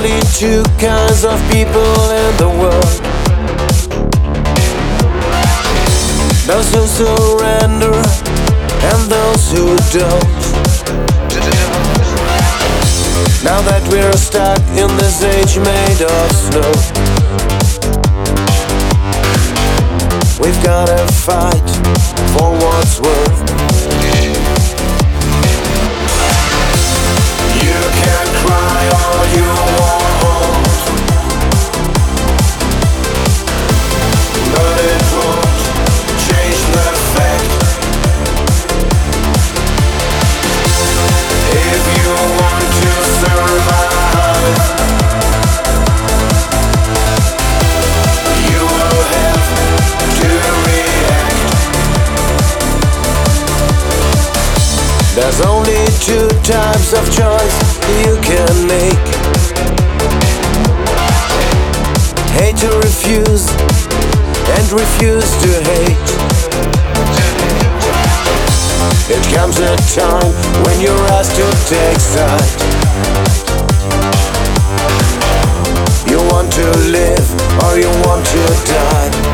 only two kinds of people in the world: those who surrender and those who don't. Now that we're stuck in this age made of snow, we've gotta fight for what's worth. You can cry all you want, but it won't change the fact. If you want to survive, you will have to react. There's only two types of choice you can make: hate to refuse and refuse to hate. It comes a time when you're asked to take side. You want to live or you want to die.